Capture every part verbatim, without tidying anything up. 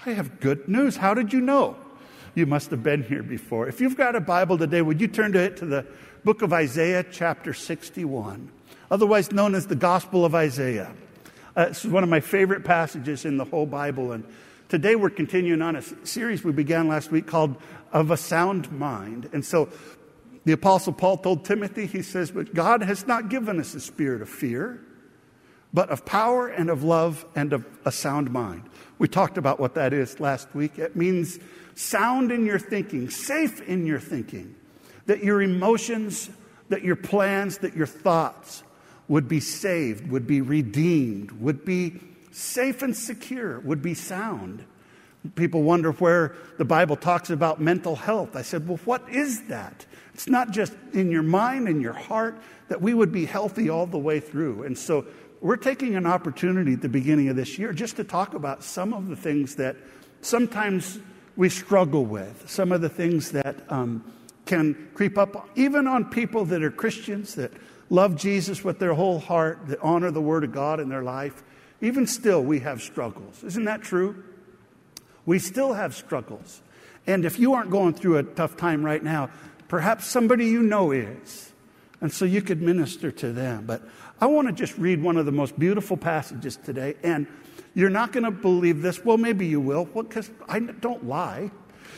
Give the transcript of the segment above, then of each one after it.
I have good news. How did you know? You must have been here before. If you've got a Bible today, would you turn to it to the book of Isaiah, chapter sixty-one, otherwise known as the Gospel of Isaiah. Uh, this is one of my favorite passages in the whole Bible. And today we're continuing on a series we began last week called Of a Sound Mind. And so the Apostle Paul told Timothy, he says, but God has not given us a spirit of fear, but of power and of love and of a sound mind. We talked about what that is last week. It means sound in your thinking, safe in your thinking, that your emotions, that your plans, that your thoughts would be saved, would be redeemed, would be safe and secure, would be sound. People wonder where the Bible talks about mental health. I said, well, what is that? It's not just in your mind and your heart, that we would be healthy all the way through. And so we're taking an opportunity at the beginning of this year just to talk about some of the things that sometimes we struggle with, some of the things that um, can creep up even on people that are Christians, that love Jesus with their whole heart, that honor the Word of God in their life. Even still, we have struggles. Isn't that true? We still have struggles. And if you aren't going through a tough time right now, perhaps somebody you know is. And so you could minister to them. But I want to just read one of the most beautiful passages today. And you're not going to believe this. Well, maybe you will, because I don't lie.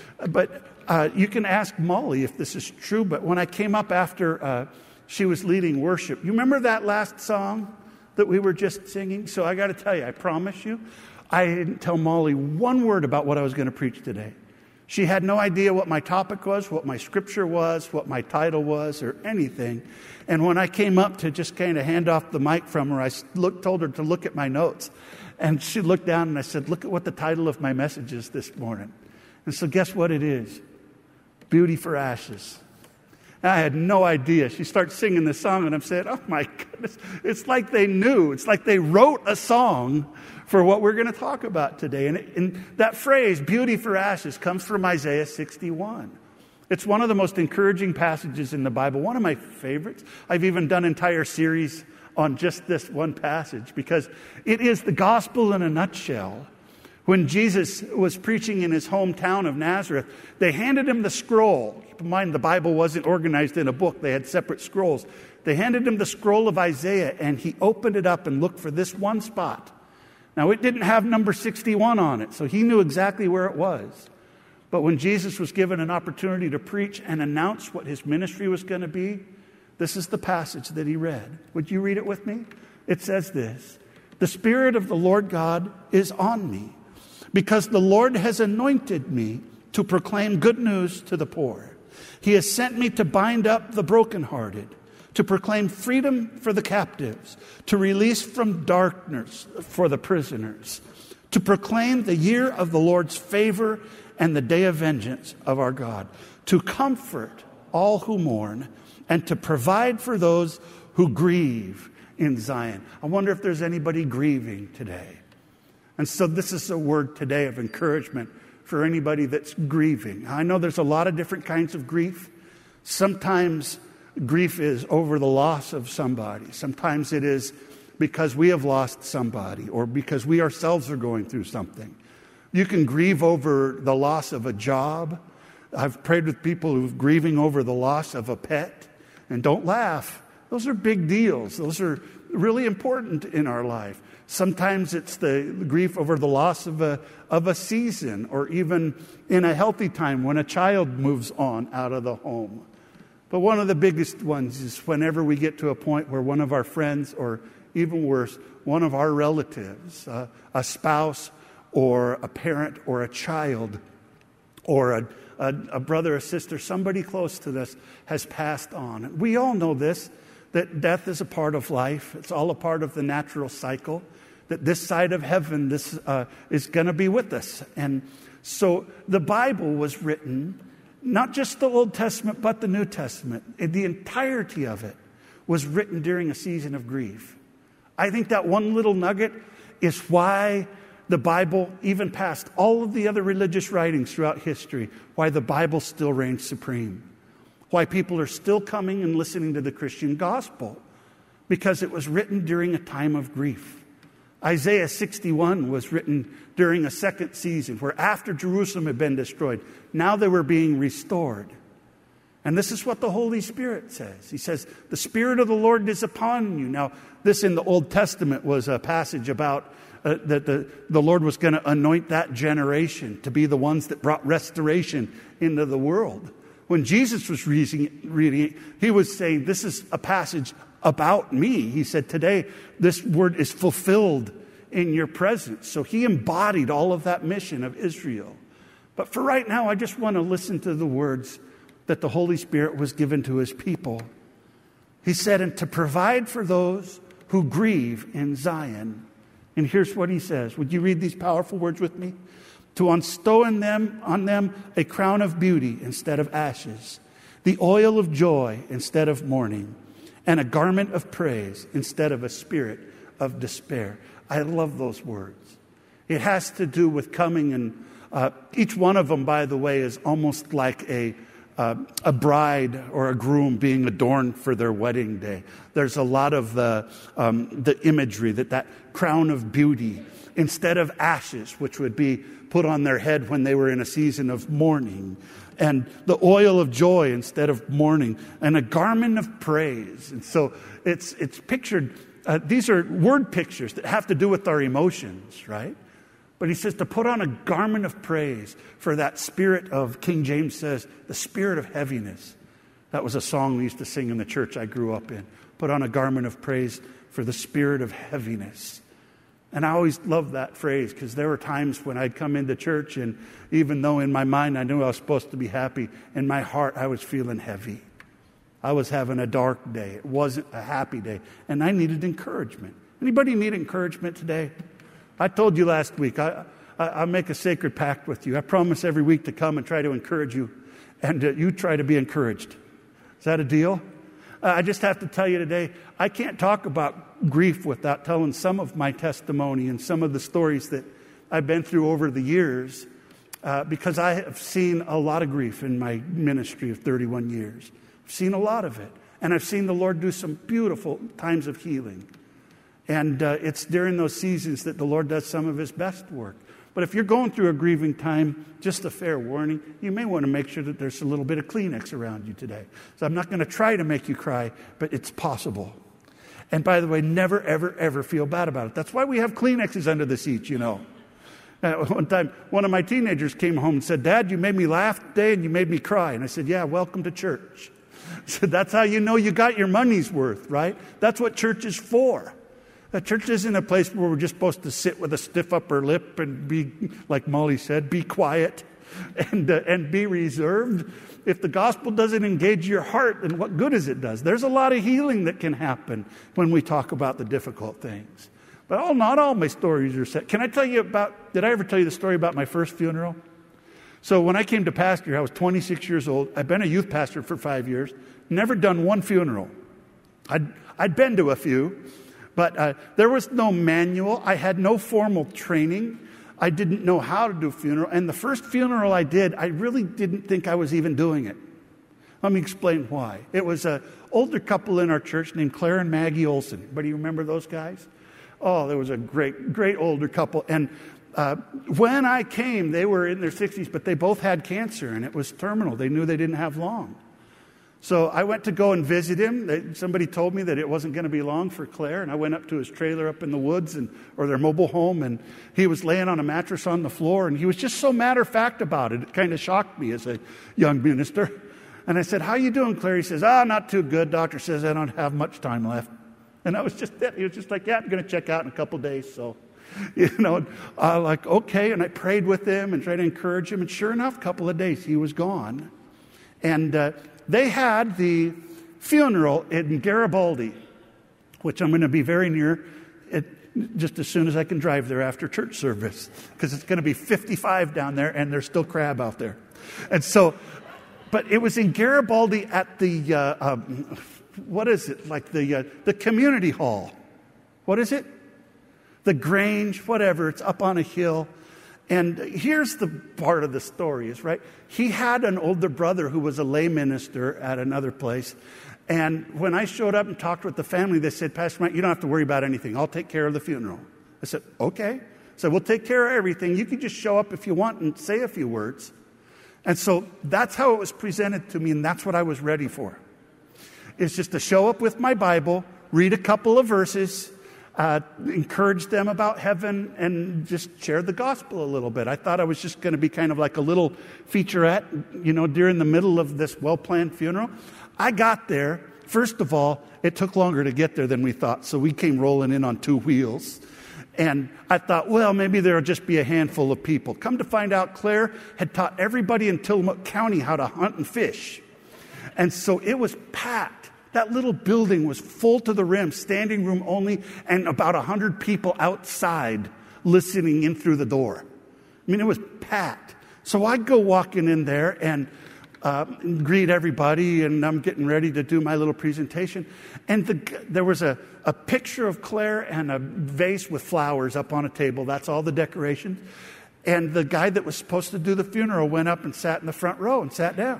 But uh, you can ask Molly if this is true. But when I came up after uh, she was leading worship, you remember that last song that we were just singing? So I got to tell you, I promise you, I didn't tell Molly one word about what I was going to preach today. She had no idea what my topic was, what my scripture was, what my title was, or anything. And when I came up to just kind of hand off the mic from her, I looked, told her to look at my notes. And she looked down and I said, look at what the title of my message is this morning. And so guess what it is? Beauty for Ashes. And I had no idea. She starts singing this song and I'm saying, oh my goodness, it's like they knew. It's like they wrote a song for what we're going to talk about today. And, and that phrase, beauty for ashes, comes from Isaiah sixty-one. It's one of the most encouraging passages in the Bible, one of my favorites. I've even done entire series on just this one passage because it is the gospel in a nutshell. When Jesus was preaching in his hometown of Nazareth, they handed him the scroll. Keep in mind, the Bible wasn't organized in a book. They had separate scrolls. They handed him the scroll of Isaiah, and he opened it up and looked for this one spot. Now, it didn't have number sixty-one on it, so he knew exactly where it was. But when Jesus was given an opportunity to preach and announce what his ministry was going to be, this is the passage that he read. Would you read it with me? It says this: the Spirit of the Lord God is on me, because the Lord has anointed me to proclaim good news to the poor. He has sent me to bind up the brokenhearted, to proclaim freedom for the captives, to release from darkness for the prisoners, to proclaim the year of the Lord's favor and the day of vengeance of our God, to comfort all who mourn, and to provide for those who grieve in Zion. I wonder if there's anybody grieving today. And so this is a word today of encouragement for anybody that's grieving. I know there's a lot of different kinds of grief. Sometimes grief is over the loss of somebody. Sometimes it is because we have lost somebody or because we ourselves are going through something. You can grieve over the loss of a job. I've prayed with people who are grieving over the loss of a pet. And don't laugh. Those are big deals. Those are really important in our life. Sometimes it's the grief over the loss of a of a season, or even in a healthy time when a child moves on out of the home. But one of the biggest ones is whenever we get to a point where one of our friends, or even worse, one of our relatives, uh, a spouse or a parent or a child or a, a, a brother or sister, somebody close to us has passed on. We all know this, that death is a part of life. It's all a part of the natural cycle, that this side of heaven this uh, is going to be with us. And so the Bible was written, not just the Old Testament, but the New Testament. The entirety of it was written during a season of grief. I think that one little nugget is why the Bible, even past all of the other religious writings throughout history, why the Bible still reigns supreme. Why people are still coming and listening to the Christian gospel. Because it was written during a time of grief. Isaiah sixty-one was written during a second season where after Jerusalem had been destroyed, now they were being restored. And this is what the Holy Spirit says. He says, the Spirit of the Lord is upon you. Now, this in the Old Testament was a passage about uh, that the, the Lord was going to anoint that generation to be the ones that brought restoration into the world. When Jesus was reading, reading it, he was saying, this is a passage about me. He said, today, this word is fulfilled in your presence. So he embodied all of that mission of Israel. But for right now, I just want to listen to the words that the Holy Spirit was given to his people. He said, and to provide for those who grieve in Zion. And here's what he says. Would you read these powerful words with me? To bestow on them, on them a crown of beauty instead of ashes, the oil of joy instead of mourning, and a garment of praise instead of a spirit of despair. I love those words. It has to do with coming, and uh, each one of them, by the way, is almost like a Uh, a bride or a groom being adorned for their wedding day. There's a lot of the, um, the imagery that that crown of beauty, instead of ashes, which would be put on their head when they were in a season of mourning, and the oil of joy instead of mourning, and a garment of praise. And so it's, it's pictured, uh, these are word pictures that have to do with our emotions, right? But he says to put on a garment of praise for that spirit of, King James says, the spirit of heaviness. That was a song we used to sing in the church I grew up in. Put on a garment of praise for the spirit of heaviness. And I always loved that phrase because there were times when I'd come into church and even though in my mind I knew I was supposed to be happy, in my heart I was feeling heavy. I was having a dark day. It wasn't a happy day. And I needed encouragement. Anybody need encouragement today? I told you last week, I, I, I make a sacred pact with you. I promise every week to come and try to encourage you, and uh, you try to be encouraged. Is that a deal? Uh, I just have to tell you today, I can't talk about grief without telling some of my testimony and some of the stories that I've been through over the years, uh, because I have seen a lot of grief in my ministry of thirty-one years. I've seen a lot of it, and I've seen the Lord do some beautiful times of healing. And uh, it's during those seasons that the Lord does some of his best work. But if you're going through a grieving time, just a fair warning, you may want to make sure that there's a little bit of Kleenex around you today. So I'm not going to try to make you cry, but it's possible. And by the way, never, ever, ever feel bad about it. That's why we have Kleenexes under the seats, you know. Uh, one time, one of my teenagers came home and said, Dad, you made me laugh today and you made me cry. And I said, yeah, welcome to church. I said, that's how you know you got your money's worth, right? That's what church is for. A church isn't a place where we're just supposed to sit with a stiff upper lip and be, like Molly said, be quiet and uh, and be reserved. If the gospel doesn't engage your heart, then what good is it does? There's a lot of healing that can happen when we talk about the difficult things. But all, not all my stories are set. Can I tell you about, did I ever tell you the story about my first funeral? So when I came to pastor, I was twenty-six years old. I've been a youth pastor for five years. Never done one funeral. I'd, I'd been to a few. But uh, there was no manual. I had no formal training. I didn't know how to do a funeral. And the first funeral I did, I really didn't think I was even doing it. Let me explain why. It was an older couple in our church named Claire and Maggie Olson. Anybody remember those guys? Oh, there was a great, great older couple. And uh, when I came, they were in their sixties, but they both had cancer, and it was terminal. They knew they didn't have long. So I went to go and visit him. They, somebody told me that it wasn't going to be long for Claire, and I went up to his trailer up in the woods and or their mobile home, and he was laying on a mattress on the floor, and he was just so matter-of-fact about it. It kind of shocked me as a young minister. And I said, how you doing, Claire? He says, ah, not too good. Doctor says I don't have much time left. And I was just, he was just like, yeah, I'm going to check out in a couple days. So, you know, uh, like, okay. And I prayed with him and tried to encourage him. And sure enough, a couple of days, he was gone. And uh, they had the funeral in Garibaldi, which I'm going to be very near it, just as soon as I can drive there after church service, because it's going to be fifty-five down there, and there's still crab out there. And so, but it was in Garibaldi at the, uh, um, what is it, like the uh, the community hall. What is it? The Grange, whatever. It's up on a hill. And here's the part of the story is, right, he had an older brother who was a lay minister at another place. And when I showed up and talked with the family, they said, Pastor Mike, you don't have to worry about anything. I'll take care of the funeral. I said, okay. So we'll take care of everything. You can just show up if you want and say a few words. And so that's how it was presented to me, and that's what I was ready for. It's just to show up with my Bible, read a couple of verses, uh, encourage them about heaven, and just share the gospel a little bit. I thought I was just going to be kind of like a little featurette, you know, during the middle of this well-planned funeral. I got there. First of all, it took longer to get there than we thought, so we came rolling in on two wheels. And I thought, well, maybe there'll just be a handful of people. Come to find out, Claire had taught everybody in Tillamook County how to hunt and fish. And so it was packed. That little building was full to the rim, standing room only, and about one hundred people outside listening in through the door. I mean, it was packed. So I go walking in there and uh, greet everybody, and I'm getting ready to do my little presentation. And the, there was a, a picture of Claire and a vase with flowers up on a table. That's all the decorations. And the guy that was supposed to do the funeral went up and sat in the front row and sat down.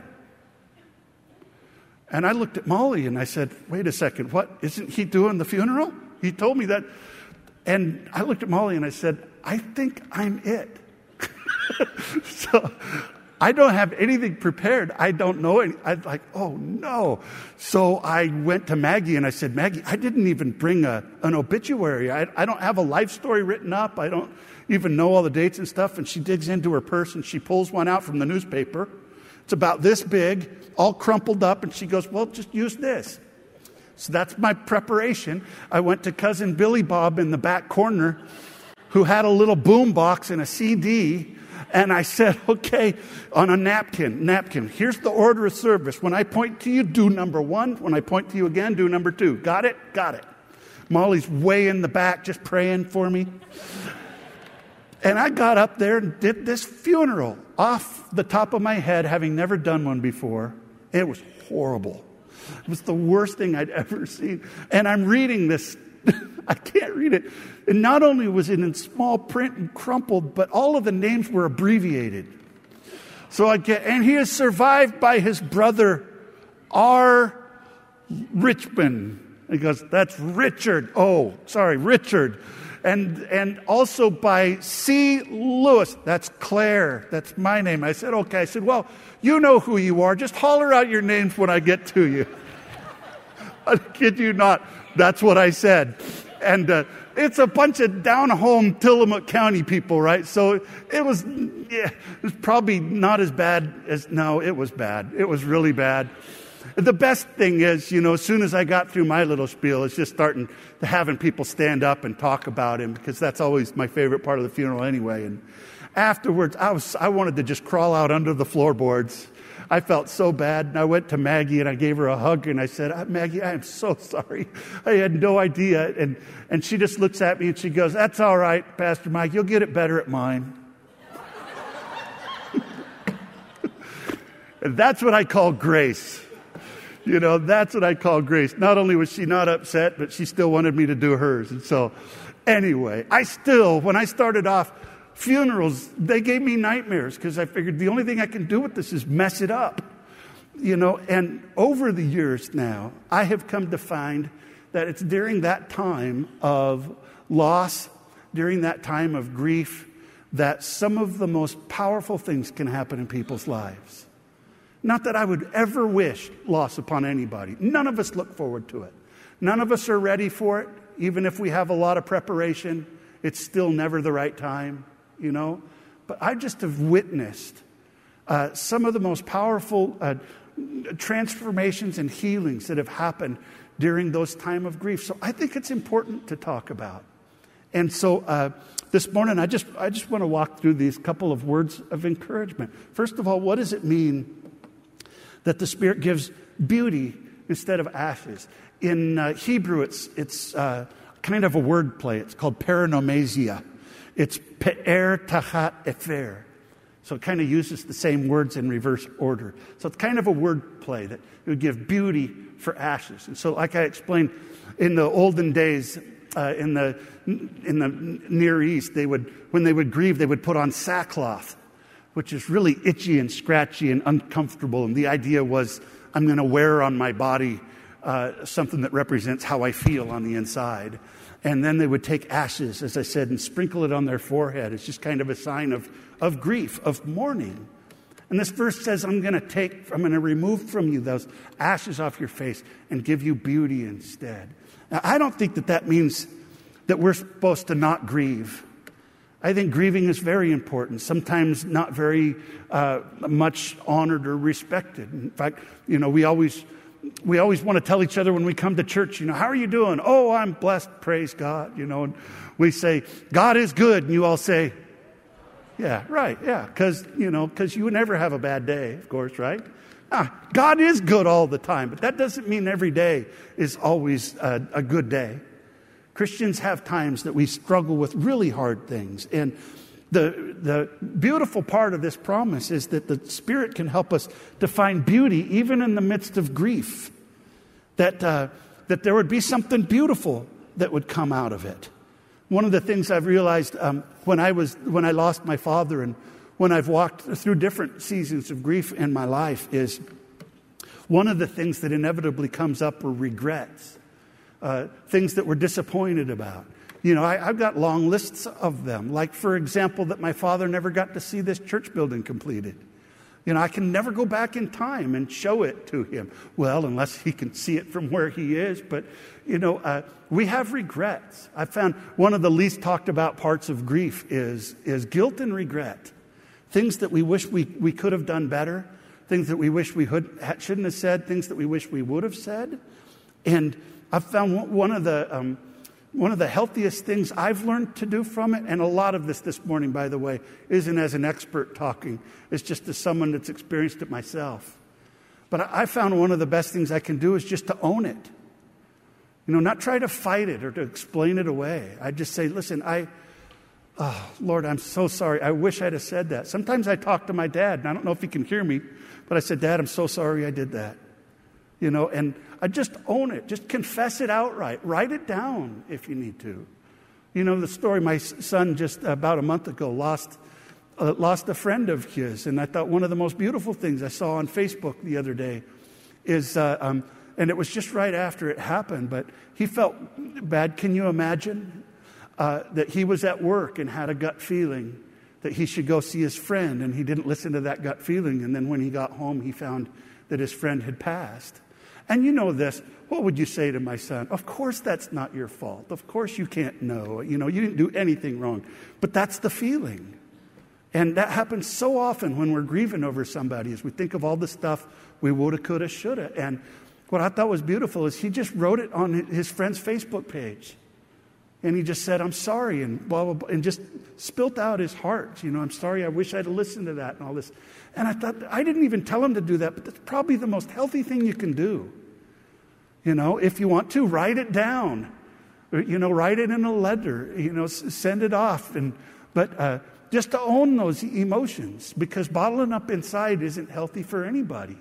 And I looked at Molly and I said, wait a second, what? Isn't he doing the funeral? He told me that. And I looked at Molly and I said, I think I'm it. So I don't have anything prepared. I don't know any. I'm like, oh no. So I went to Maggie and I said, Maggie, I didn't even bring a, an obituary. I, I don't have a life story written up. I don't even know all the dates and stuff. And she digs into her purse and she pulls one out from the newspaper. It's about this big, all crumpled up. And she goes, well, just use this. So that's my preparation. I went to cousin Billy Bob in the back corner who had a little boom box and a C D. And I said, okay, on a napkin, napkin, here's the order of service. When I point to you, do number one. When I point to you again, do number two. Got it? Got it. Molly's way in the back just praying for me. And I got up there and did this funeral off the top of my head, having never done one before. It was horrible. It was the worst thing I'd ever seen. And I'm reading this. I can't read it. And not only was it in small print and crumpled, but all of the names were abbreviated. So I get, and he is survived by his brother, R. Richmond. He goes, that's Richard. Oh, sorry, Richard. And and also by C. Lewis. That's Claire. That's my name. I said, okay. I said, well, you know who you are. Just holler out your names when I get to you. I kid you not. That's what I said. And uh, it's a bunch of down-home Tillamook County people, right? So it was, yeah, it was probably not as bad as, no, it was bad. It was really bad. The best thing is, you know, as soon as I got through my little spiel, it's just starting to having people stand up and talk about him, because that's always my favorite part of the funeral anyway. And afterwards, I was, I wanted to just crawl out under the floorboards. I felt so bad, and I went to Maggie and I gave her a hug and I said, Maggie, I am so sorry. I had no idea. And, and she just looks at me and she goes, that's all right, Pastor Mike, you'll get it better at mine. And that's what I call grace. You know, that's what I call grace. Not only was she not upset, but she still wanted me to do hers. And so anyway, I still, when I started off, funerals, they gave me nightmares because I figured the only thing I can do with this is mess it up. You know, and over the years now, I have come to find that it's during that time of loss, during that time of grief, that some of the most powerful things can happen in people's lives. Not that I would ever wish loss upon anybody. None of us look forward to it. None of us are ready for it. Even if we have a lot of preparation, it's still never the right time. You know, but I just have witnessed uh, some of the most powerful uh, transformations and healings that have happened during those time of grief. So I think it's important to talk about. And so uh, this morning, I just I just want to walk through these couple of words of encouragement. First of all, what does it mean that the Spirit gives beauty instead of ashes? In uh, Hebrew, it's it's uh, kind of a word play. It's called paranomasia. It's pe'er tachat efer. So it kind of uses the same words in reverse order. So it's kind of a word play that it would give beauty for ashes. And so like I explained, in the olden days, uh, in the in the Near East, they would when they would grieve, they would put on sackcloth, which is really itchy and scratchy and uncomfortable. And the idea was, I'm going to wear on my body uh, something that represents how I feel on the inside. And then they would take ashes, as I said, and sprinkle it on their forehead. It's just kind of a sign of, of grief, of mourning. And this verse says, I'm going to take, I'm going to remove from you those ashes off your face and give you beauty instead. Now, I don't think that that means that we're supposed to not grieve. I think grieving is very important, sometimes not very uh, much honored or respected. In fact, you know, we always we always want to tell each other when we come to church, you know, how are you doing? Oh, I'm blessed, praise God. You know, and we say, God is good. And you all say, yeah, right, yeah, because, you know, because you would never have a bad day, of course, right? Ah, God is good all the time, but that doesn't mean every day is always a, a good day. Christians have times that we struggle with really hard things. And the, the beautiful part of this promise is that the Spirit can help us to find beauty even in the midst of grief. That, uh, that there would be something beautiful that would come out of it. One of the things I've realized um, when I was when I lost my father and when I've walked through different seasons of grief in my life is one of the things that inevitably comes up are regrets. Uh, things that we're disappointed about. You know, I, I've got long lists of them. Like, for example, that my father never got to see this church building completed. You know, I can never go back in time and show it to him. Well, unless he can see it from where he is. But, you know, uh, we have regrets. I found one of the least talked about parts of grief is, is guilt and regret. Things that we wish we, we could have done better. Things that we wish we hood, shouldn't have said. Things that we wish we would have said. And I've found one of the um, one of the healthiest things I've learned to do from it, and a lot of this this morning, by the way, isn't as an expert talking. It's just as someone that's experienced it myself. But I found one of the best things I can do is just to own it. You know, not try to fight it or to explain it away. I just say, listen, I, oh, Lord, I'm so sorry. I wish I'd have said that. Sometimes I talk to my dad, and I don't know if he can hear me, but I said, Dad, I'm so sorry I did that. You know, and I just own it. Just confess it outright. Write it down if you need to. You know, the story, my son just about a month ago lost uh, lost a friend of his. And I thought one of the most beautiful things I saw on Facebook the other day is, uh, um, and it was just right after it happened, but he felt bad. Can you imagine uh, that he was at work and had a gut feeling that he should go see his friend, and he didn't listen to that gut feeling. And then when he got home, he found that his friend had passed. And you know this, what would you say to my son? Of course that's not your fault. Of course you can't know. You know, you didn't do anything wrong. But that's the feeling. And that happens so often when we're grieving over somebody, as we think of all the stuff we woulda, coulda, shoulda. And what I thought was beautiful is he just wrote it on his friend's Facebook page. And he just said, I'm sorry, and blah, blah, blah, and just spilt out his heart. You know, I'm sorry, I wish I'd have listened to that and all this. And I thought, I didn't even tell him to do that, but that's probably the most healthy thing you can do. You know, if you want to, write it down. Or, you know, write it in a letter. You know, s- send it off. And But uh, just to own those emotions, because bottling up inside isn't healthy for anybody.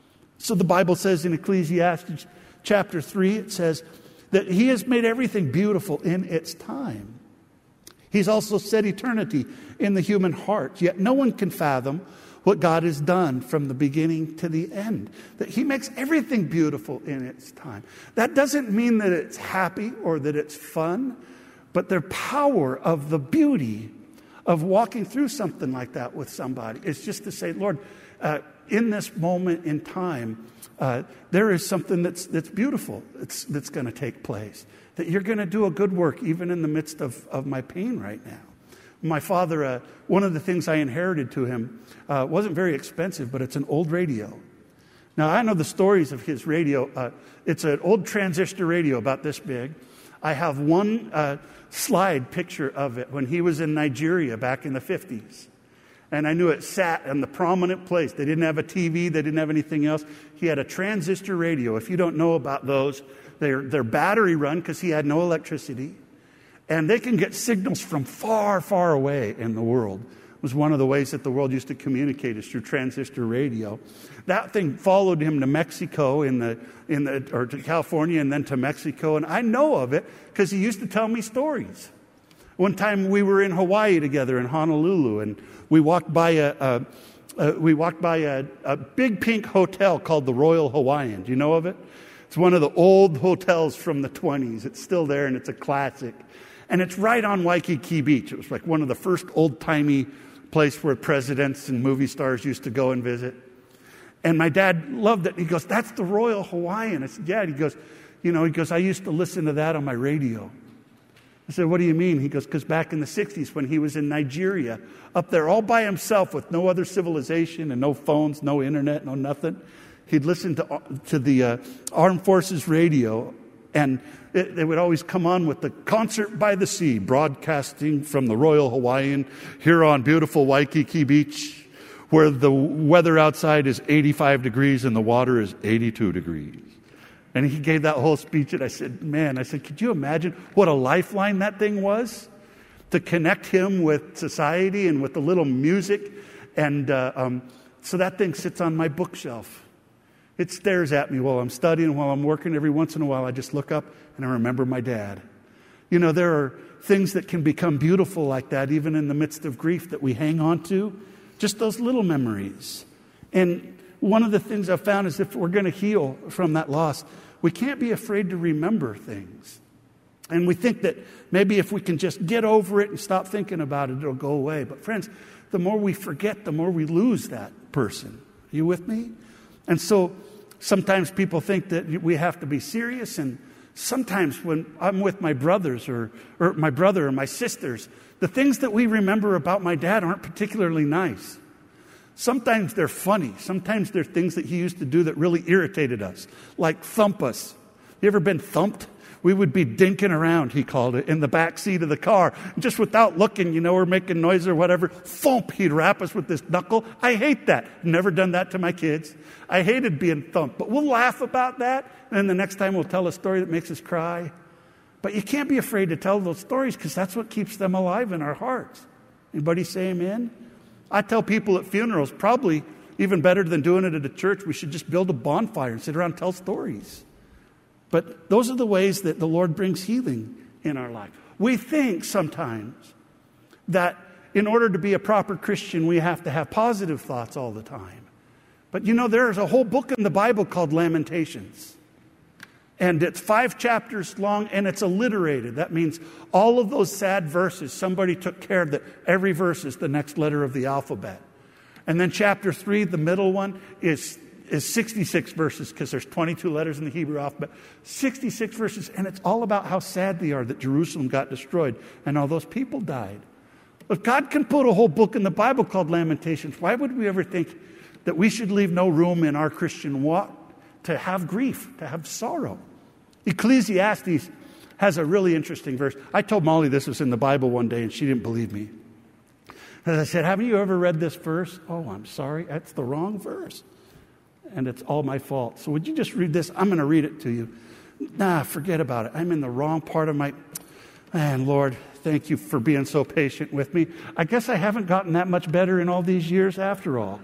So the Bible says in Ecclesiastes chapter three, it says that he has made everything beautiful in its time. He's also set eternity in the human heart, yet no one can fathom what God has done from the beginning to the end. That he makes everything beautiful in its time. That doesn't mean that it's happy or that it's fun, but the power of the beauty of walking through something like that with somebody is just to say, Lord, uh, in this moment in time, uh, there is something that's that's beautiful that's, that's going to take place. That you're going to do a good work even in the midst of, of my pain right now. My father, uh, one of the things I inherited to him uh, wasn't very expensive, but it's an old radio. Now, I know the stories of his radio. Uh, it's an old transistor radio about this big. I have one uh, slide picture of it when he was in Nigeria back in the fifties. And I knew it sat in the prominent place. They didn't have a T V. They didn't have anything else. He had a transistor radio. If you don't know about those, they're, they're battery run because he had no electricity. And they can get signals from far, far away in the world. It was one of the ways that the world used to communicate is through transistor radio. That thing followed him to Mexico in the in the or to California and then to Mexico. And I know of it because he used to tell me stories. One time we were in Hawaii together in Honolulu, and we walked by a, a, a we walked by a, a big pink hotel called the Royal Hawaiian. Do you know of it? It's one of the old hotels from the twenties. It's still there, and it's a classic. And it's right on Waikiki Beach. It was like one of the first old-timey place where presidents and movie stars used to go and visit. And my dad loved it. He goes, that's the Royal Hawaiian. I said, yeah. And he goes, you know, he goes, I used to listen to that on my radio. I said, what do you mean? He goes, because back in the sixties when he was in Nigeria, up there all by himself with no other civilization and no phones, no internet, no nothing, he'd listen to, to the uh, Armed Forces radio, and it, they would always come on with the Concert by the Sea, broadcasting from the Royal Hawaiian here on beautiful Waikiki Beach, where the weather outside is eighty-five degrees and the water is eighty-two degrees. And he gave that whole speech, and I said, man, I said, could you imagine what a lifeline that thing was? To connect him with society and with the little music. And uh, um, so that thing sits on my bookshelf. It stares at me while I'm studying, while I'm working. Every once in a while, I just look up and I remember my dad. You know, there are things that can become beautiful like that, even in the midst of grief, that we hang on to. Just those little memories. And one of the things I've found is if we're going to heal from that loss, we can't be afraid to remember things. And we think that maybe if we can just get over it and stop thinking about it, it'll go away. But friends, the more we forget, the more we lose that person. Are you with me? And so sometimes people think that we have to be serious. And sometimes when I'm with my brothers or, or my brother or my sisters, the things that we remember about my dad aren't particularly nice. Sometimes they're funny. Sometimes they're things that he used to do that really irritated us, like thump us. You ever been thumped? We would be dinking around, he called it, in the back seat of the car. Just without looking, you know, or making noise or whatever. Thump, he'd rap us with this knuckle. I hate that. Never done that to my kids. I hated being thumped. But we'll laugh about that, and then the next time we'll tell a story that makes us cry. But you can't be afraid to tell those stories because that's what keeps them alive in our hearts. Anybody say amen? I tell people at funerals, probably even better than doing it at a church, we should just build a bonfire and sit around and tell stories. But those are the ways that the Lord brings healing in our life. We think sometimes that in order to be a proper Christian, we have to have positive thoughts all the time. But you know, there's a whole book in the Bible called Lamentations. And it's five chapters long, and it's alliterated. That means all of those sad verses, somebody took care that every verse is the next letter of the alphabet. And then chapter three, the middle one, is, is sixty-six verses, because there's twenty-two letters in the Hebrew alphabet. sixty-six verses, and it's all about how sad they are that Jerusalem got destroyed and all those people died. If God can put a whole book in the Bible called Lamentations, why would we ever think that we should leave no room in our Christian walk to have grief, to have sorrow? Ecclesiastes has a really interesting verse. I told Molly this was in the Bible one day, and she didn't believe me. And I said, haven't you ever read this verse? Oh, I'm sorry, that's the wrong verse. And it's all my fault. So would you just read this? I'm going to read it to you. Nah, forget about it. I'm in the wrong part of my... Man, Lord, thank you for being so patient with me. I guess I haven't gotten that much better in all these years after all.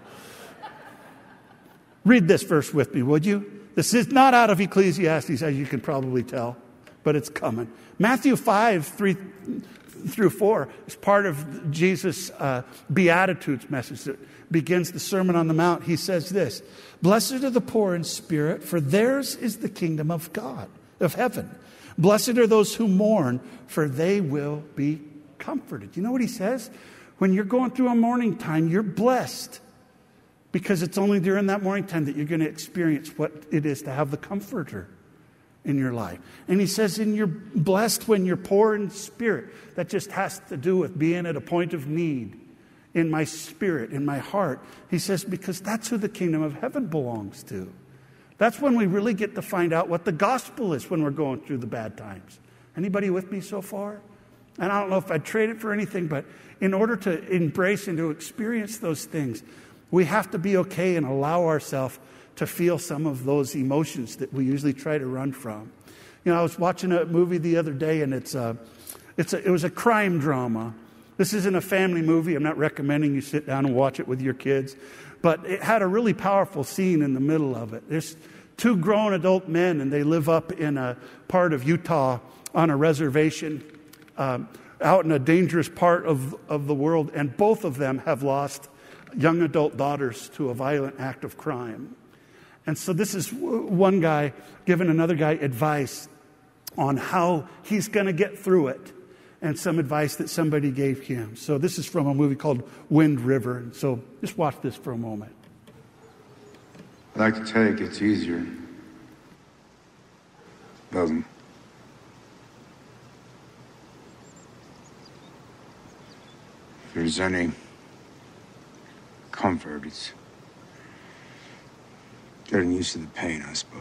Read this verse with me, would you? This is not out of Ecclesiastes, as you can probably tell, but it's coming. Matthew five, three through four is part of Jesus' uh, Beatitudes message that begins the Sermon on the Mount. He says this, "Blessed are the poor in spirit, for theirs is the kingdom of God, of heaven. Blessed are those who mourn, for they will be comforted." You know what he says? When you're going through a mourning time, you're blessed. Because it's only during that morning time that you're going to experience what it is to have the comforter in your life. And he says, and you're blessed when you're poor in spirit. That just has to do with being at a point of need in my spirit, in my heart. He says, because that's who the kingdom of heaven belongs to. That's when we really get to find out what the gospel is when we're going through the bad times. Anybody with me so far? And I don't know if I'd trade it for anything, but in order to embrace and to experience those things, we have to be okay and allow ourselves to feel some of those emotions that we usually try to run from. You know, I was watching a movie the other day, and it's a, it's a, it was a crime drama. This isn't a family movie. I'm not recommending you sit down and watch it with your kids. But it had a really powerful scene in the middle of it. There's two grown adult men, and they live up in a part of Utah on a reservation um, out in a dangerous part of, of the world. And both of them have lost young adult daughters to a violent act of crime. And so this is one guy giving another guy advice on how he's going to get through it, and some advice that somebody gave him. So this is from a movie called Wind River. And so just watch this for a moment. I like to tell you it gets easier. Doesn't. If there's any comfort, it's getting used to the pain, I suppose.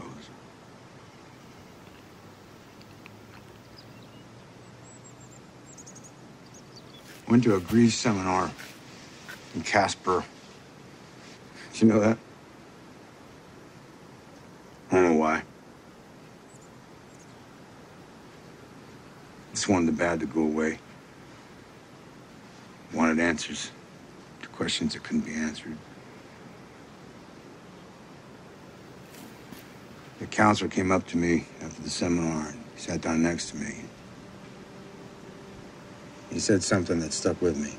Went to a grief seminar in Casper. Did you know that? I don't know why. Just wanted the bad to go away. Wanted answers to questions that couldn't be answered. The counselor came up to me after the seminar and he sat down next to me. He said something that stuck with me.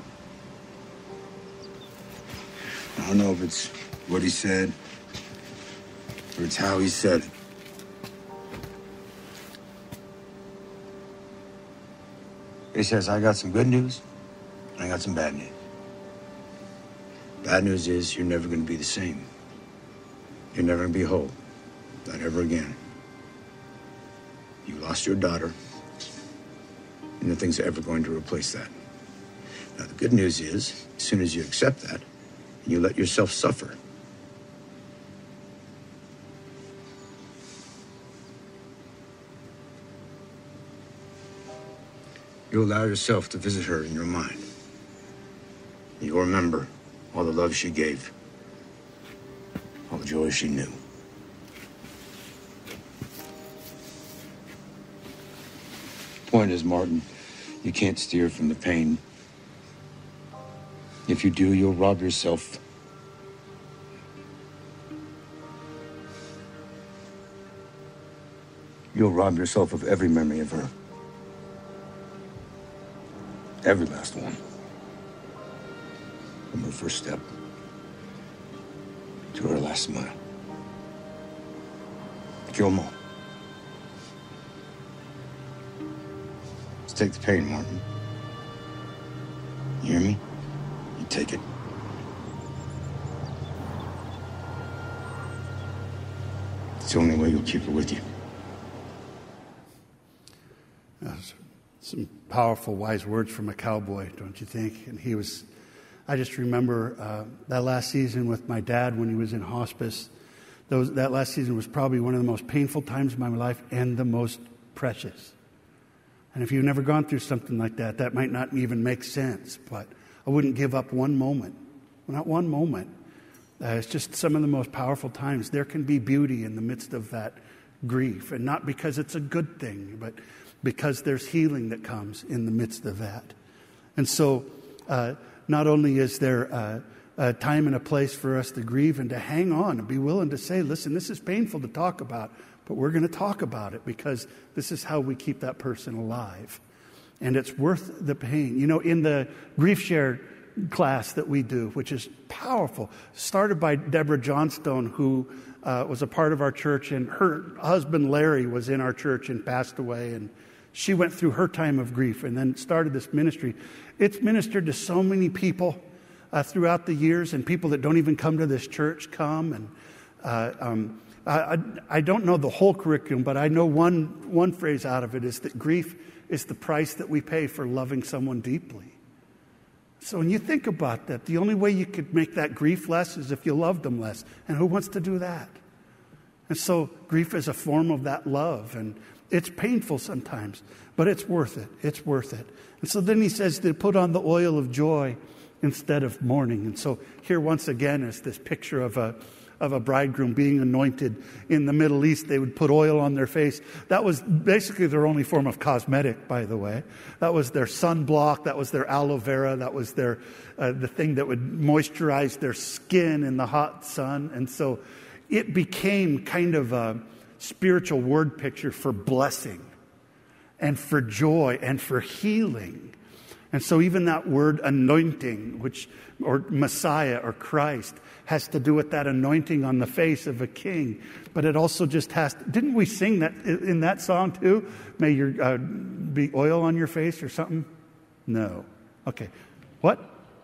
I don't know if it's what he said or it's how he said it. He says, I got some good news and I got some bad news. Bad news is you're never going to be the same. You're never going to be whole. Not ever again. You lost your daughter. And nothing's ever going to replace that. Now, the good news is, as soon as you accept that, and you let yourself suffer, you allow yourself to visit her in your mind. You'll remember all the love she gave, all the joy she knew. Point is, Martin, you can't steer from the pain. If you do, you'll rob yourself. You'll rob yourself of every memory of her. Every last one. From her first step to her last smile. Kill them all. Take the pain, Martin. You hear me? You take it. It's the only way you'll keep her with you. That's some powerful, wise words from a cowboy, don't you think? And he was, I just remember uh, that last season with my dad when he was in hospice. Those, that last season was probably one of the most painful times of my life and the most precious. And if you've never gone through something like that, that might not even make sense. But I wouldn't give up one moment. Not one moment. Uh, it's just some of the most powerful times. There can be beauty in the midst of that grief. And not because it's a good thing, but because there's healing that comes in the midst of that. And so uh, not only is there uh, a time and a place for us to grieve and to hang on and be willing to say, listen, this is painful to talk about, but we're going to talk about it because this is how we keep that person alive. And it's worth the pain. You know, in the Grief Share class that we do, which is powerful, started by Deborah Johnstone, who uh, was a part of our church, and her husband Larry was in our church and passed away, and she went through her time of grief and then started this ministry. It's ministered to so many people uh, throughout the years, and people that don't even come to this church come. And uh, um, I, I don't know the whole curriculum, but I know one one phrase out of it is that grief is the price that we pay for loving someone deeply. So when you think about that, the only way you could make that grief less is if you loved them less. And who wants to do that? And so grief is a form of that love. And it's painful sometimes, but it's worth it. It's worth it. And so then he says to put on the oil of joy instead of mourning. And so here once again is this picture of a of a bridegroom being anointed. In the Middle East, they would put oil on their face. That was basically their only form of cosmetic, by the way. That was their sunblock. That was their aloe vera. That was their uh, the thing that would moisturize their skin in the hot sun. And so it became kind of a spiritual word picture for blessing and for joy and for healing. And so even that word anointing, which or Messiah or Christ, has to do with that anointing on the face of a king. But it also just has to, didn't we sing that in that song too? May your uh, be oil on your face or something? No. Okay. What?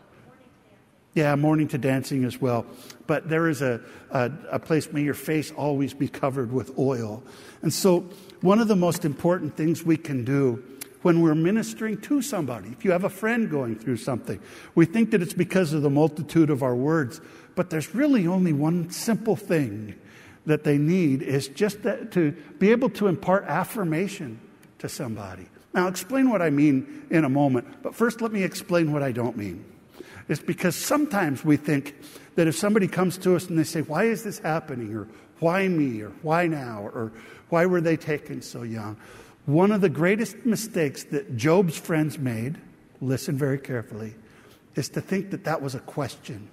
Yeah, morning to dancing as well. But there is a, a, a place, may your face always be covered with oil. And so one of the most important things we can do when we're ministering to somebody, if you have a friend going through something, we think that it's because of the multitude of our words, but there's really only one simple thing that they need, is just that, to be able to impart affirmation to somebody. Now, I'll explain what I mean in a moment, but first let me explain what I don't mean. It's because sometimes we think that if somebody comes to us and they say, why is this happening? Or why me? Or why now? Or why were they taken so young? One of the greatest mistakes that Job's friends made, listen very carefully, is to think that that was a question.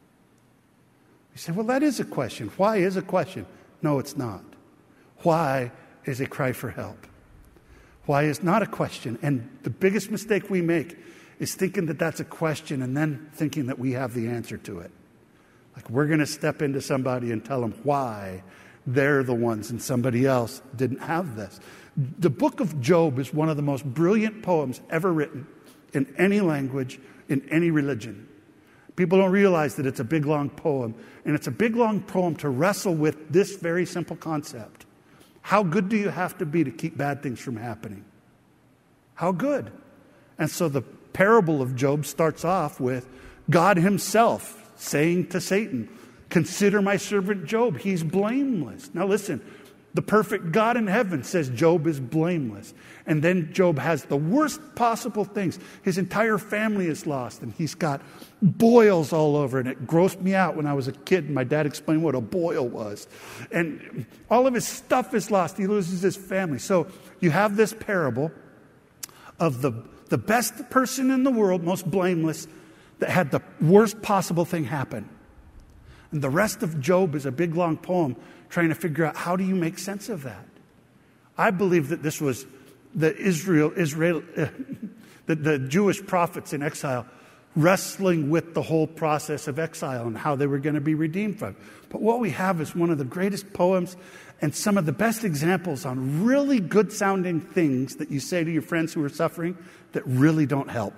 You say, well, that is a question. Why is a question? No, it's not. Why is a cry for help? Why is not a question. And the biggest mistake we make is thinking that that's a question and then thinking that we have the answer to it. Like we're going to step into somebody and tell them why they're the ones and somebody else didn't have this. The book of Job is one of the most brilliant poems ever written in any language, in any religion. People don't realize that it's a big, long poem. And it's a big, long poem to wrestle with this very simple concept. How good do you have to be to keep bad things from happening? How good? And so the parable of Job starts off with God himself saying to Satan, consider my servant Job. He's blameless. Now listen, the perfect God in heaven says Job is blameless. And then Job has the worst possible things. His entire family is lost and he's got boils all over. And it grossed me out when I was a kid and my dad explained what a boil was. And all of his stuff is lost. He loses his family. So you have this parable of the, the best person in the world, most blameless, that had the worst possible thing happen. And the rest of Job is a big, long poem trying to figure out, how do you make sense of that? I believe that this was the Israel, Israel, uh, the, the Jewish prophets in exile wrestling with the whole process of exile and how they were going to be redeemed from. But what we have is one of the greatest poems and some of the best examples on really good sounding things that you say to your friends who are suffering that really don't help.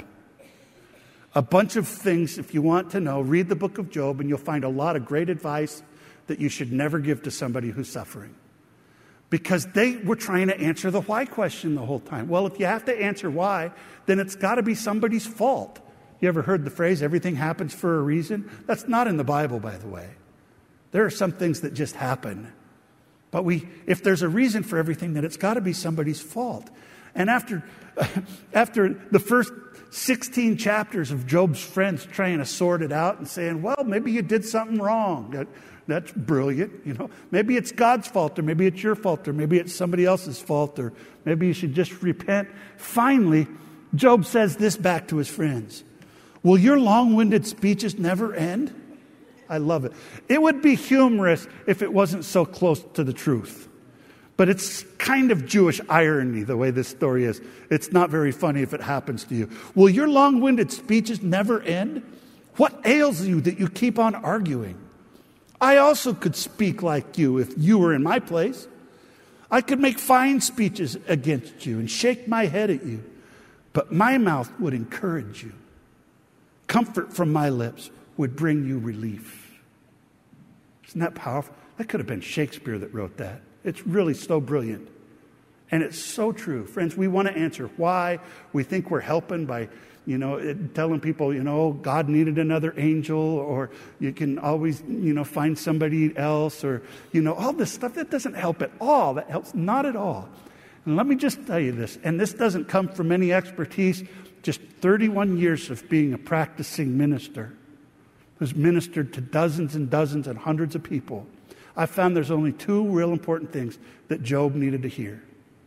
A bunch of things, if you want to know, read the book of Job and you'll find a lot of great advice that you should never give to somebody who's suffering. Because they were trying to answer the why question the whole time. Well, if you have to answer why, then it's got to be somebody's fault. You ever heard the phrase, everything happens for a reason? That's not in the Bible, by the way. There are some things that just happen. But we, if there's a reason for everything, then it's got to be somebody's fault. And after, after the first sixteen chapters of Job's friends trying to sort it out and saying, well, maybe you did something wrong. That, that's brilliant. You know, maybe it's God's fault, or maybe it's your fault, or maybe it's somebody else's fault, or maybe you should just repent. Finally, Job says this back to his friends. Will your long-winded speeches never end? I love it. It would be humorous if it wasn't so close to the truth. But it's kind of Jewish irony, the way this story is. It's not very funny if it happens to you. Will your long-winded speeches never end? What ails you that you keep on arguing? I also could speak like you if you were in my place. I could make fine speeches against you and shake my head at you. But my mouth would encourage you. Comfort from my lips would bring you relief. Isn't that powerful? That could have been Shakespeare that wrote that. It's really so brilliant. And it's so true. Friends, we want to answer why. We think we're helping by, you know, telling people, you know, God needed another angel, or you can always, you know, find somebody else, or, you know, all this stuff. That doesn't help at all. That helps not at all. And let me just tell you this, and this doesn't come from any expertise, just thirty-one years of being a practicing minister who's ministered to dozens and dozens and hundreds of people. I found there's only two real important things that Job needed to hear.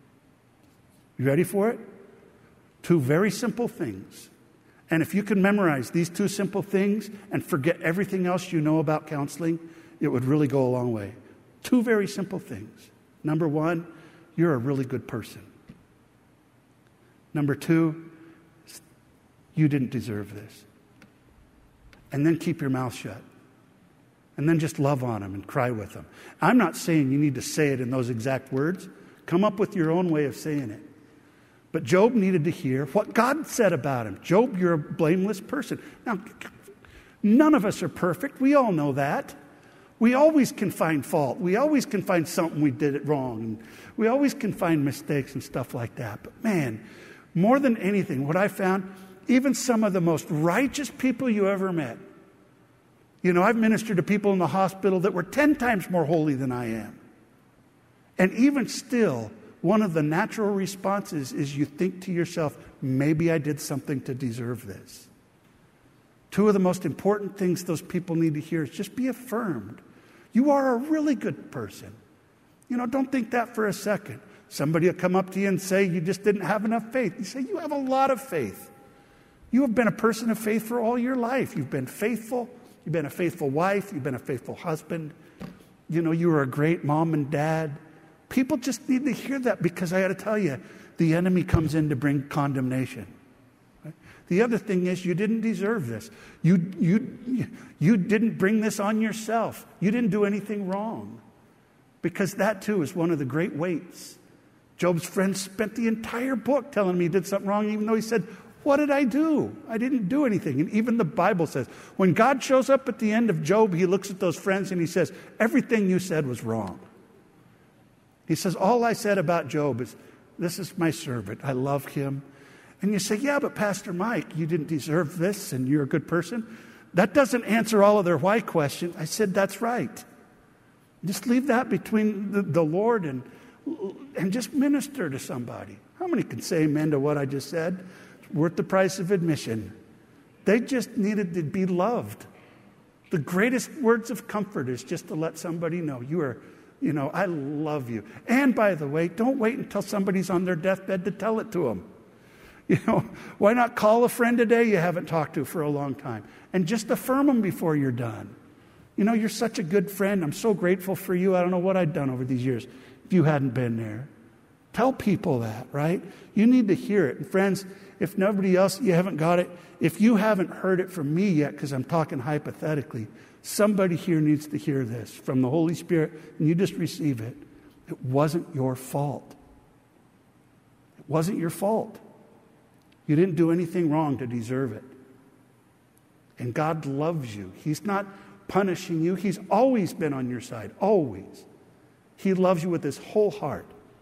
You ready for it? Two very simple things. And if you can memorize these two simple things and forget everything else you know about counseling, it would really go a long way. Two very simple things. Number one, you're a really good person. Number two, You didn't deserve this. And then keep your mouth shut. And then just love on them and cry with them. I'm not saying you need to say it in those exact words. Come up with your own way of saying it. But Job needed to hear what God said about him. Job, you're a blameless person. Now, none of us are perfect. We all know that. We always can find fault. We always can find something we did it wrong. And we always can find mistakes and stuff like that. But man, more than anything, what I found, even some of the most righteous people you ever met. You know, I've ministered to people in the hospital that were ten times more holy than I am. And even still, one of the natural responses is you think to yourself, maybe I did something to deserve this. Two of the most important things those people need to hear is just be affirmed. You are a really good person. You know, don't think that for a second. Somebody will come up to you and say you just didn't have enough faith. You say you have a lot of faith. You have been a person of faith for all your life. You've been faithful. You've been a faithful wife. You've been a faithful husband. You know, you were a great mom and dad. People just need to hear that because I got to tell you, the enemy comes in to bring condemnation. Right? The other thing is you didn't deserve this. You, you, you didn't bring this on yourself. You didn't do anything wrong. Because that too is one of the great weights. Job's friends spent the entire book telling him he did something wrong, even though he said, what did I do? I didn't do anything. And even the Bible says, when God shows up at the end of Job, he looks at those friends and he says, everything you said was wrong. He says, all I said about Job is, this is my servant. I love him. And you say, yeah, but Pastor Mike, you didn't deserve this and you're a good person. That doesn't answer all of their why questions. I said, that's right. Just leave that between the, the Lord and, and just minister to somebody. How many can say amen to what I just said? It's worth the price of admission. They just needed to be loved. The greatest words of comfort is just to let somebody know you are, you know, I love you. And by the way, don't wait until somebody's on their deathbed to tell it to them. You know, why not call a friend today you haven't talked to for a long time and just affirm them before you're done. You know, you're such a good friend. I'm so grateful for you. I don't know what I'd done over these years if you hadn't been there. Tell people that, right? You need to hear it. And friends, if nobody else, you haven't got it. If you haven't heard it from me yet, because I'm talking hypothetically, somebody here needs to hear this from the Holy Spirit, and you just receive it. It wasn't your fault. It wasn't your fault. You didn't do anything wrong to deserve it. And God loves you. He's not punishing you. He's always been on your side, always. He loves you with his whole heart.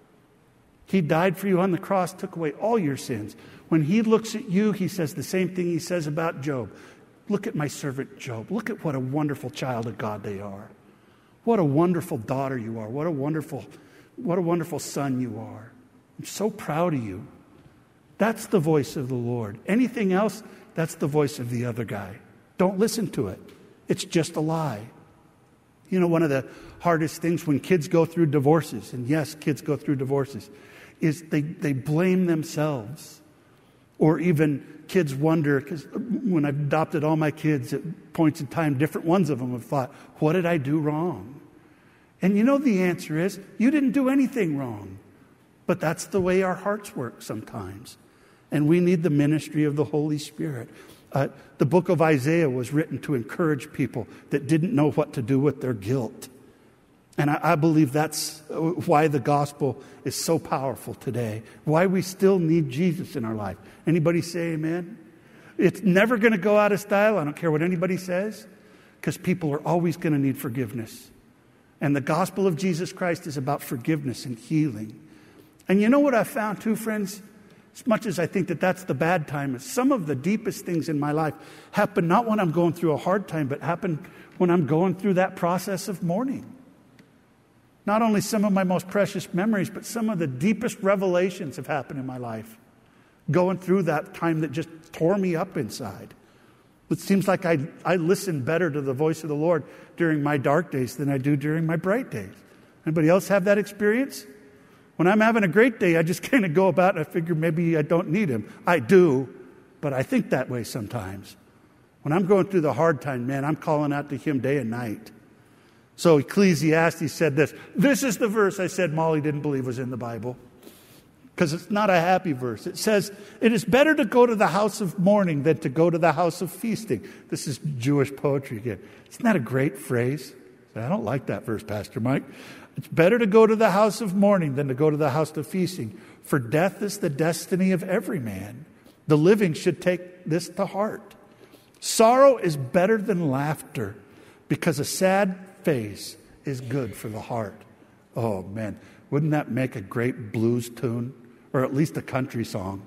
He died for you on the cross, took away all your sins. When he looks at you, he says the same thing he says about Job. Look at my servant Job. Look at what a wonderful child of God they are. What a wonderful daughter you are. What a wonderful, what a wonderful son you are. I'm so proud of you. That's the voice of the Lord. Anything else, that's the voice of the other guy. Don't listen to it. It's just a lie. You know, one of the hardest things when kids go through divorces, and yes, kids go through divorces, is they, they blame themselves. Or even kids wonder, because when I've adopted all my kids at points in time, different ones of them have thought, what did I do wrong? And you know the answer is, you didn't do anything wrong. But that's the way our hearts work sometimes. And we need the ministry of the Holy Spirit. Uh, the book of Isaiah was written to encourage people that didn't know what to do with their guilt. And I, I believe that's why the gospel is so powerful today. Why we still need Jesus in our life. Anybody say amen? It's never going to go out of style. I don't care what anybody says. Because people are always going to need forgiveness. And the gospel of Jesus Christ is about forgiveness and healing. And you know what I found too, friends? As much as I think that that's the bad time, is some of the deepest things in my life happen not when I'm going through a hard time, but happen when I'm going through that process of mourning. Not only some of my most precious memories, but some of the deepest revelations have happened in my life. Going through that time that just tore me up inside. It seems like I, I listen better to the voice of the Lord during my dark days than I do during my bright days. Anybody else have that experience? When I'm having a great day, I just kind of go about and I figure maybe I don't need him. I do, but I think that way sometimes. When I'm going through the hard time, man, I'm calling out to him day and night. So Ecclesiastes said this. This is the verse I said Molly didn't believe was in the Bible. because it's not a happy verse. It says, it is better to go to the house of mourning than to go to the house of feasting. This is Jewish poetry again. Isn't that a great phrase? I don't like that verse, Pastor Mike. It's better to go to the house of mourning than to go to the house of feasting. For death is the destiny of every man. The living should take this to heart. Sorrow is better than laughter, because a sad face is good for the heart. Oh, man. Wouldn't that make a great blues tune? Or at least a country song?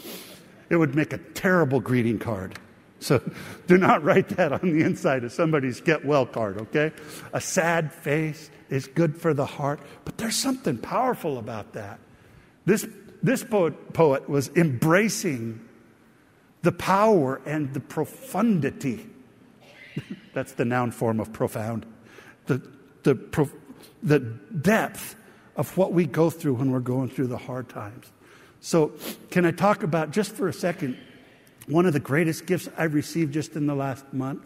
It would make a terrible greeting card. So do not write that on the inside of somebody's get well card, okay? A sad face is good for the heart. But there's something powerful about that. This, this poet, poet was embracing the power and the profundity. That's the noun form of profound. The, the, prof, the depth of what we go through when we're going through the hard times. So can I talk about, just for a second, one of the greatest gifts I've received just in the last month?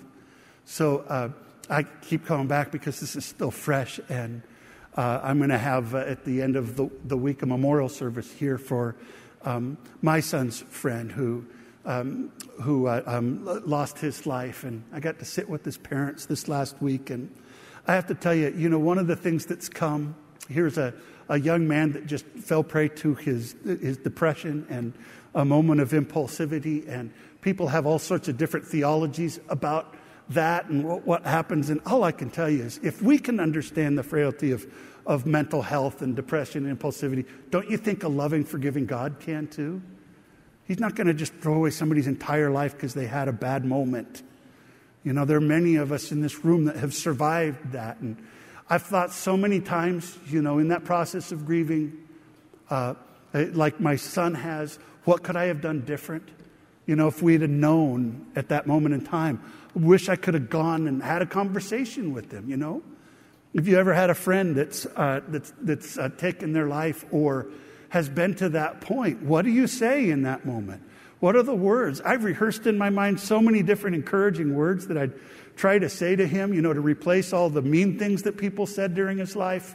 So uh, I keep coming back because this is still fresh, and uh, I'm going to have, uh, at the end of the, the week, a memorial service here for um, my son's friend who um, who uh, um, lost his life. And I got to sit with his parents this last week, and I have to tell you, you know, one of the things that's come, here's a, a young man that just fell prey to his his depression and a moment of impulsivity, and people have all sorts of different theologies about that and what, what happens. And all I can tell you is, if we can understand the frailty of, of mental health and depression and impulsivity, don't you think a loving, forgiving God can too? He's not going to just throw away somebody's entire life because they had a bad moment. You know, there are many of us in this room that have survived that. And I've thought so many times, you know, in that process of grieving, uh, like my son has, what could I have done different? You know, if we'd have known at that moment in time. I wish I could have gone and had a conversation with them, you know. If you ever had a friend that's uh, that's that's uh, taken their life or has been to that point, what do you say in that moment? What are the words? I've rehearsed in my mind so many different encouraging words that I'd try to say to him, you know, to replace all the mean things that people said during his life.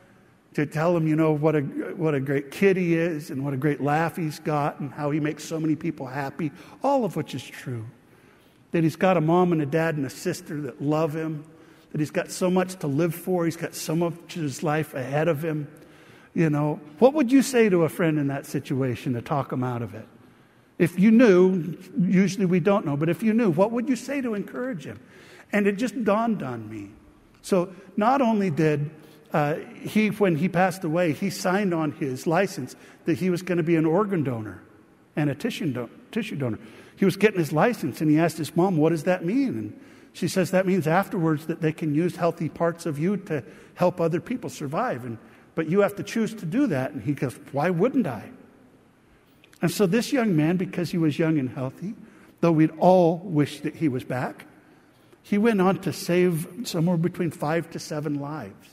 To tell him, you know, what a what a great kid he is and what a great laugh he's got and how he makes so many people happy, all of which is true. That he's got a mom and a dad and a sister that love him, that he's got so much to live for, he's got so much of his life ahead of him. You know, what would you say to a friend in that situation to talk him out of it? If you knew, usually we don't know, but if you knew, what would you say to encourage him? And it just dawned on me. So not only did uh, he, when he passed away, he signed on his license that he was going to be an organ donor and a tissue, do- tissue donor. He was getting his license, and he asked his mom, what does that mean? And she says that means afterwards that they can use healthy parts of you to help other people survive. And but you have to choose to do that. And he goes, why wouldn't I? And so this young man, because he was young and healthy, though we'd all wish that he was back, he went on to save somewhere between five to seven lives.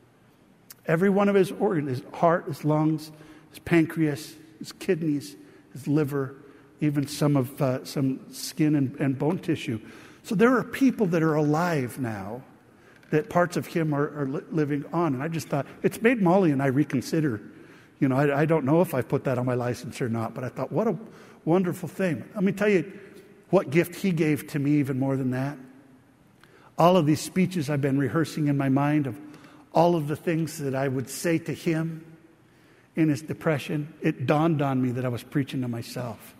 Every one of his organs, his heart, his lungs, his pancreas, his kidneys, his liver, even some of uh, some skin and, and bone tissue. So there are people that are alive now that parts of him are, are li- living on. And I just thought, it's made Molly and I reconsider. You know, I, I don't know if I put that on my license or not, but I thought, what a wonderful thing. Let me tell you what gift he gave to me even more than that. All of these speeches I've been rehearsing in my mind of all of the things that I would say to him in his depression, it dawned on me that I was preaching to myself.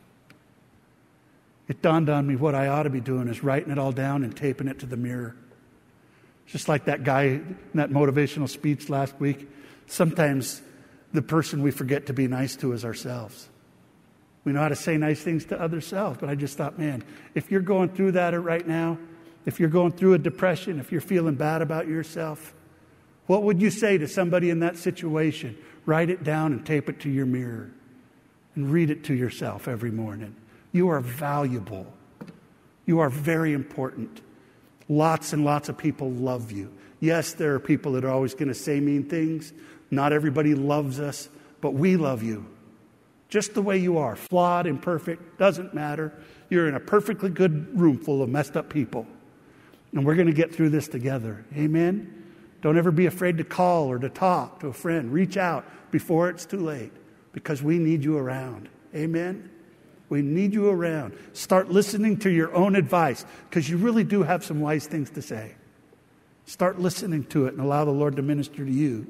It dawned on me what I ought to be doing is writing it all down and taping it to the mirror. Just like that guy in that motivational speech last week, sometimes the person we forget to be nice to is ourselves. We know how to say nice things to other selves, but I just thought, man, if you're going through that right now, if you're going through a depression, if you're feeling bad about yourself, what would you say to somebody in that situation? Write it down and tape it to your mirror and read it to yourself every morning. You are valuable. You are very important. Lots and lots of people love you. Yes, there are people that are always going to say mean things. Not everybody loves us, but we love you. Just the way you are. Flawed, imperfect, doesn't matter. You're in a perfectly good room full of messed up people. And we're going to get through this together. Amen? Don't ever be afraid to call or to talk to a friend. Reach out before it's too late. because we need you around. Amen? We need you around. Start listening to your own advice, because you really do have some wise things to say. Start listening to it and allow the Lord to minister to you.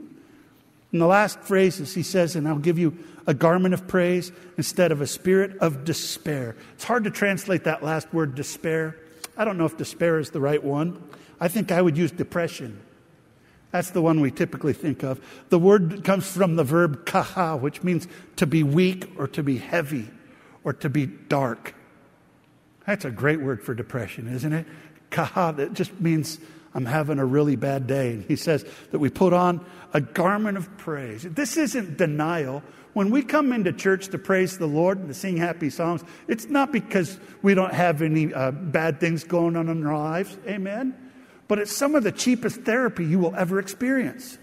In the last phrases, he says, and I'll give you a garment of praise instead of a spirit of despair. It's hard to translate that last word, despair. I don't know if despair is the right one. I think I would use depression. That's the one we typically think of. The word comes from the verb kaha, which means to be weak or to be heavy or to be dark. That's a great word for depression, isn't it? Kaha, that just means I'm having a really bad day. And he says that we put on a garment of praise. This isn't denial. When we come into church to praise the Lord and to sing happy songs, it's not because we don't have any uh, bad things going on in our lives. Amen? But it's some of the cheapest therapy you will ever experience.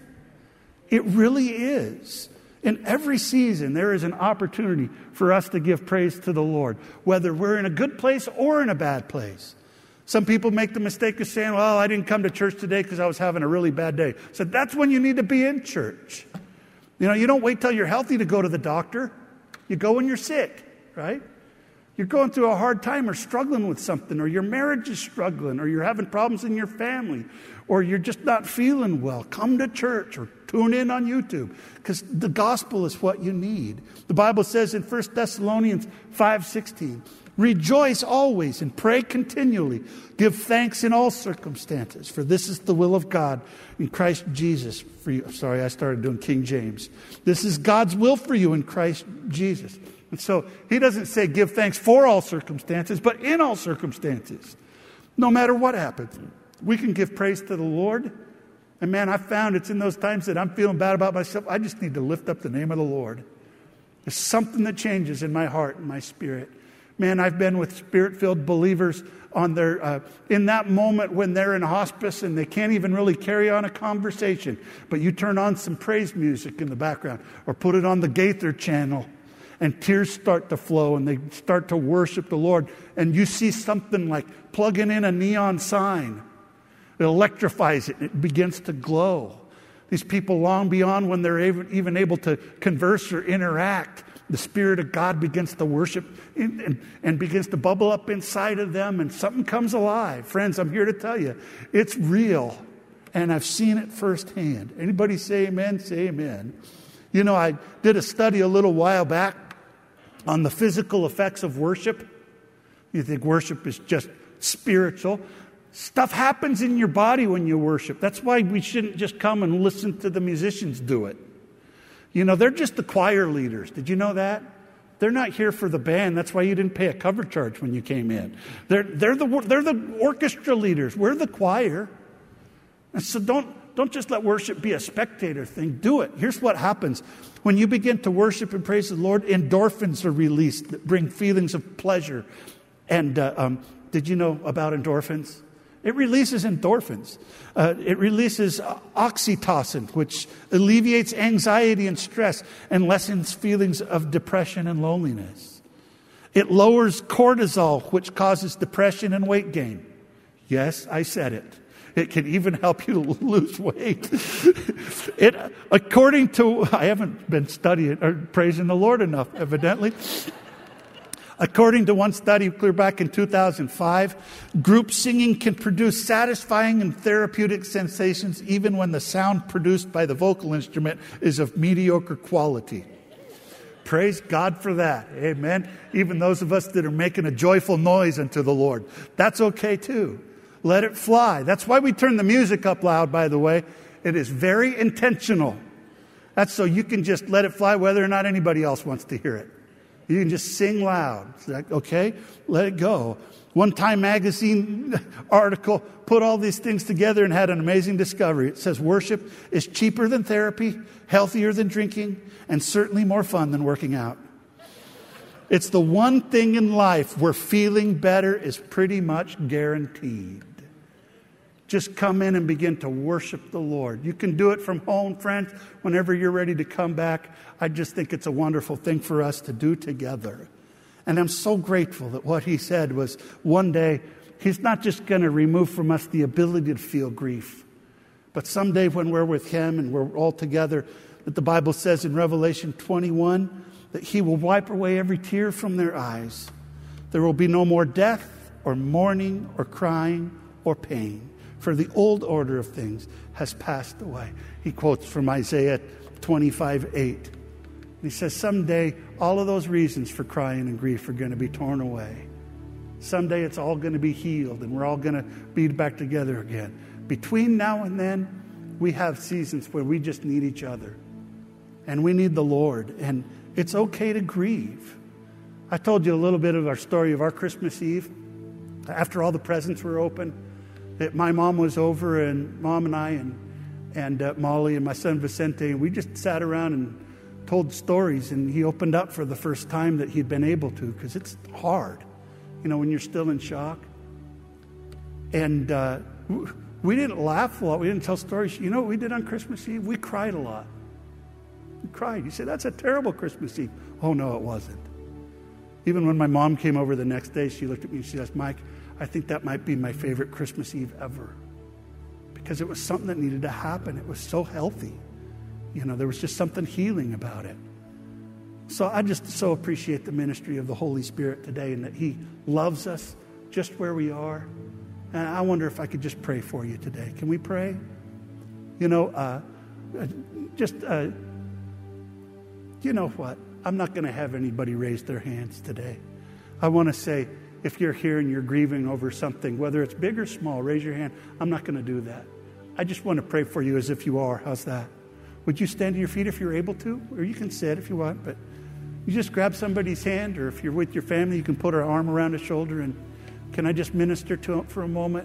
It really is. In every season, there is an opportunity for us to give praise to the Lord, whether we're in a good place or in a bad place. Some people make the mistake of saying, well, I didn't come to church today because I was having a really bad day. So that's when you need to be in church. You know, you don't wait till you're healthy to go to the doctor. You go when you're sick, right? You're going through a hard time or struggling with something, or your marriage is struggling, or you're having problems in your family, or you're just not feeling well. Come to church or tune in on YouTube, because the gospel is what you need. The Bible says in First Thessalonians five sixteen, rejoice always and pray continually. Give thanks in all circumstances, for this is the will of God in Christ Jesus for you. Sorry, I started doing King James. This is God's will for you in Christ Jesus. And so he doesn't say give thanks for all circumstances, but in all circumstances. No matter what happens, we can give praise to the Lord. And man, I found it's in those times that I'm feeling bad about myself, I just need to lift up the name of the Lord. There's something that changes in my heart and my spirit. Man, I've been with Spirit-filled believers on their uh, in that moment when they're in hospice and they can't even really carry on a conversation. But you turn on some praise music in the background or put it on the Gaither channel, and tears start to flow and they start to worship the Lord. And you see something like plugging in a neon sign. It electrifies it. It begins to glow. These people long beyond when they're even able to converse or interact, the Spirit of God begins to worship and, and, and begins to bubble up inside of them, and something comes alive. Friends, I'm here to tell you, it's real, and I've seen it firsthand. Anybody say amen? Say amen. You know, I did a study a little while back on the physical effects of worship. You think worship is just spiritual. Stuff happens in your body when you worship. That's why we shouldn't just come and listen to the musicians do it. You know, they're just the choir leaders. Did you know that? They're not here for the band. That's why you didn't pay a cover charge when you came in. They're, they're, the, they're the orchestra leaders. We're the choir. And so don't, don't just let worship be a spectator thing. Do it. Here's what happens. When you begin to worship and praise the Lord, endorphins are released that bring feelings of pleasure. And uh, um, did you know about endorphins? It releases endorphins. Uh, it releases oxytocin, which alleviates anxiety and stress and lessens feelings of depression and loneliness. It lowers cortisol, which causes depression and weight gain. Yes, I said it. It can even help you lose weight. It, according to, I haven't been studying or praising the Lord enough, evidently. According to one study clear back in two thousand five, group singing can produce satisfying and therapeutic sensations even when the sound produced by the vocal instrument is of mediocre quality. Praise God for that. Amen. Even those of us that are making a joyful noise unto the Lord, that's okay too. Let it fly. That's why we turn the music up loud, by the way. It is very intentional. That's so you can just let it fly whether or not anybody else wants to hear it. You can just sing loud. It's like, okay, let it go. One Time magazine article put all these things together and had an amazing discovery. It says worship is cheaper than therapy, healthier than drinking, and certainly more fun than working out. It's the one thing in life where feeling better is pretty much guaranteed. Just come in and begin to worship the Lord. You can do it from home, friends, whenever you're ready to come back. I just think it's a wonderful thing for us to do together. And I'm so grateful that what he said was one day, he's not just going to remove from us the ability to feel grief, but someday when we're with him and we're all together, that the Bible says in Revelation twenty-one that he will wipe away every tear from their eyes. There will be no more death or mourning or crying or pain, for the old order of things has passed away. He quotes from Isaiah twenty-five eight. He says, someday all of those reasons for crying and grief are going to be torn away. Someday it's all going to be healed and we're all going to be back together again. Between now and then, we have seasons where we just need each other. And we need the Lord. And it's okay to grieve. I told you a little bit of our story of our Christmas Eve. After all the presents were open, that my mom was over, and Mom and I and, and uh, Molly and my son Vicente, and we just sat around and told stories. And he opened up for the first time that he'd been able to, because it's hard, you know, when you're still in shock. And uh, we didn't laugh a lot. We didn't tell stories. You know what we did on Christmas Eve? We cried a lot. We cried. You say, that's a terrible Christmas Eve. Oh, no, it wasn't. Even when my mom came over the next day, she looked at me and she said, Mike, I think that might be my favorite Christmas Eve ever. Because it was something that needed to happen. It was so healthy. You know, there was just something healing about it. So I just so appreciate the ministry of the Holy Spirit today, and that he loves us just where we are. And I wonder if I could just pray for you today. Can we pray? You know, uh, just, uh, you know what? I'm not going to have anybody raise their hands today. I want to say, if you're here and you're grieving over something, whether it's big or small, raise your hand. I'm not going to do that. I just want to pray for you as if you are. How's that? Would you stand to your feet if you're able to? Or you can sit if you want, but you just grab somebody's hand, or if you're with your family, you can put our arm around his shoulder, and can I just minister to him for a moment?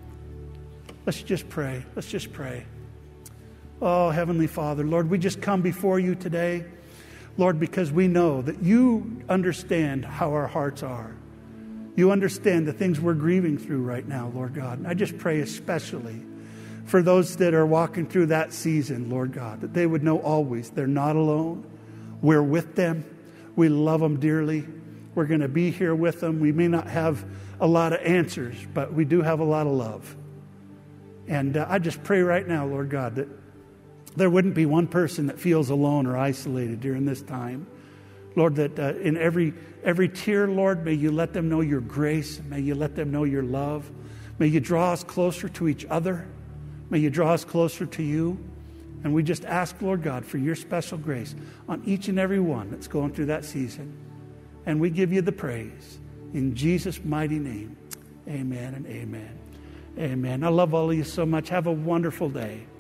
Let's just pray. Let's just pray. Oh, Heavenly Father, Lord, we just come before you today, Lord, because we know that you understand how our hearts are. You understand the things we're grieving through right now, Lord God. And I just pray especially for those that are walking through that season, Lord God, that they would know always they're not alone. We're with them. We love them dearly. We're going to be here with them. We may not have a lot of answers, but we do have a lot of love. And uh, I just pray right now, Lord God, that there wouldn't be one person that feels alone or isolated during this time. Lord, that uh, in every every tear, Lord, may you let them know your grace. May you let them know your love. May you draw us closer to each other. May you draw us closer to you. And we just ask, Lord God, for your special grace on each and every one that's going through that season. And we give you the praise. In Jesus' mighty name, amen and amen. Amen. I love all of you so much. Have a wonderful day.